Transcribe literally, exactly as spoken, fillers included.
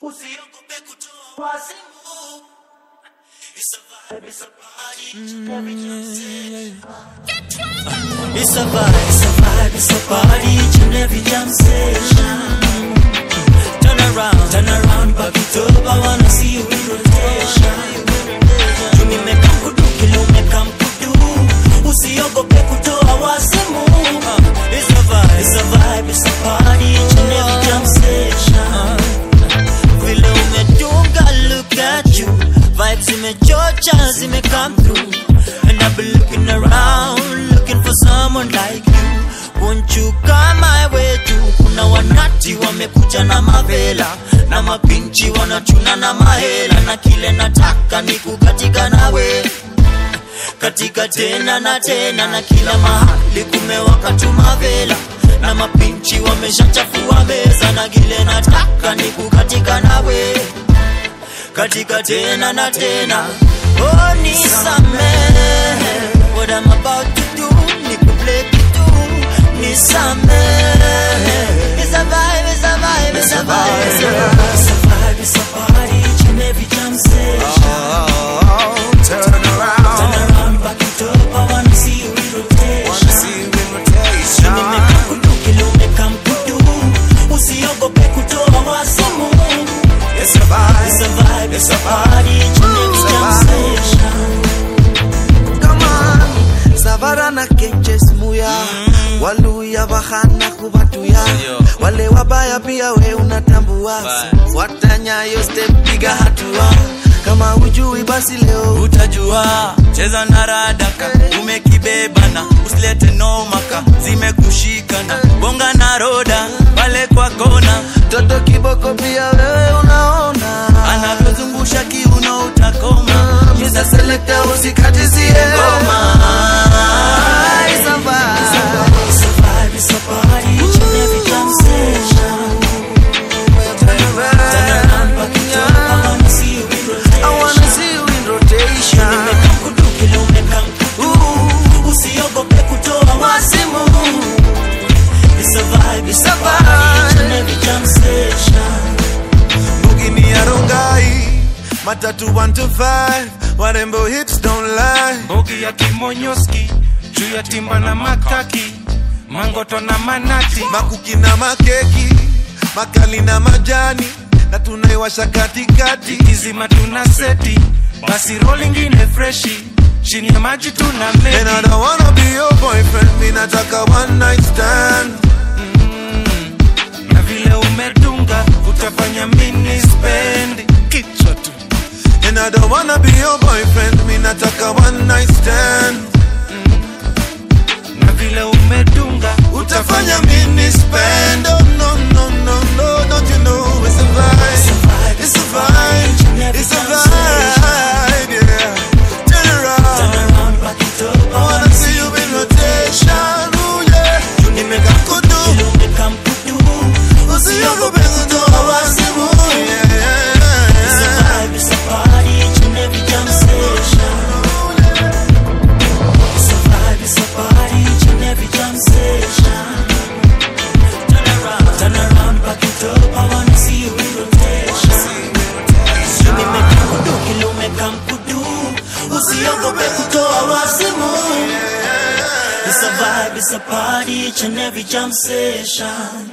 Usiogope kutoa wazimu. It's a vibe, it's a party, every jam session. It's a vibe, it's a vibe, it's a party, every jam session. Turn around, turn around, back it up, I wanna see you in rotation. You me make come kudu, kilo me come kudu. Usiogope kutoa wazimu. It's a vibe, it's a vibe, it's a party, every jam session. Vile umedunga, look at you. Vibes zimechocha, zime come through. And I've been looking around, looking for someone like you. Won't you come my way too? Kuna wanati wamekuja na mavela, na mapinchi wanachuna na mahela. Na kile nataka ni kukatika nawe, katika tena na tena. Na kila mahali kumewaka tu mavela, na mapinchi wameshachafua meza. Na kile nataka ni kukatika nawe, katika tena na tena. Oh, nisamehe, what I'm about to do, nikuplay kitu, nisamehe. It's a vibe, it's a vibe, it's a vibe, it's a vibe, it's a vibe, it's a party, each and every jam session. Oh, turn around, turn around, back it up, I wanna see you in rotation. Wanna see you in rotation. Kile meka kudu, kile meka mkudu. Usiogope kutoa wazimu. It's a vibe, it's a vibe, it's a party, each and every jam session. Come on, Savara na Kenches Muya, mm. Waluya bahana kubatuya, wale wabaya pia we unatambua. Watanya yo step piga hatua, kama hujui basi leo utajua. Cheza na radaka, umekibebana, usilete nomaka, zimekushikana. Bonga na roda, pale kwa kona. Toto kiboko pia wewe unaona, anavyozungusha kiuno utakoma. Misa selecta usikatizie ngoma. It's a vibe, it's a vibe, it's a party, each and every jam session. Turn around, turn around, back it up, I wanna see you in rotation. I wanna see you in rotation. Nimeka kudu, kile umeka mkudu. Usiogope kutoa wazimu. It's a vibe, it's a party, each and every jam session. Bugini ya Rongai, matatu one to five, warembo hips don't lie. Bogi ya Kimonyoski, juu ya timba na makaki, mangoto na manati, makuki na makeki, makali na majani, na tunaiwasha katikati. Kizima tuna seti, basi rolling in freshi, chini ya maji tuna meki. And I don't wanna be your boyfriend, mi nataka one night stand. Mm, na vile umedunga, utafanya mini spend kichwa tu. And I don't wanna be your boyfriend, mi nataka one night stand. Mm, na vile umedunga, utafanya mini spend. Oh no no no no, don't you know it's a vibe, it's a vibe, it's a vibe, it's a vibe, yeah. Turn around, turn around, back it up, I wanna see you in rotation. Ooh yeah, nimeka kudu, kile umeka mkudu. usiogope kutoa wazimu. Yeah, yeah, yeah. It's a vibe, it's a party, each and every jam session. It's a vibe, it's a party, each and every jam session. Turn around, turn around, back it up, I wanna see you in rotation. Nimeka kudu, kile umeka mkudu. Usiogope kutoa wazimu. It's a vibe, it's a party, each and every jam session.